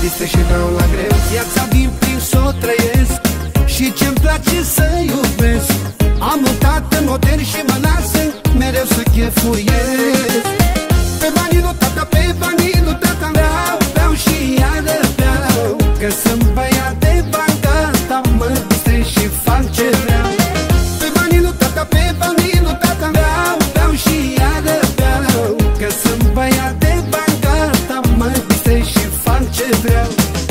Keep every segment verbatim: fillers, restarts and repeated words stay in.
distre și dau la greu. Viața din plin s-o trăiesc și ce-mi place să iubesc. Am un tată modern și mă lasă mereu să chefuiesc. Pe banii lui tata, pe banii lui tata vreau, beau și iară beau, că sunt băiat de bancă, asta mă distrez și fac ce vreau. Pe banii lui tata, pe banii lui tata vreau, beau și iară beau, că sunt băiat de bancă, asta mă distrez și fac ce vreau.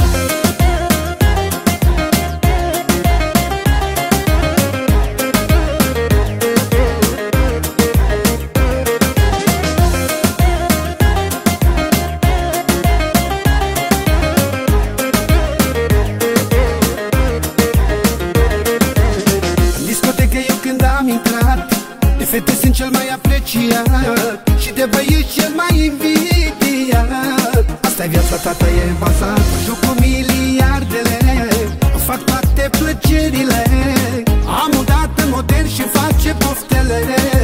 De fete sunt cel mai apreciat și de băieți cel mai invidiat. Asta-i viața, tata, e bazat. Joc cu miliardele, fac toate plăcerile. Am un tată modern și face poftele.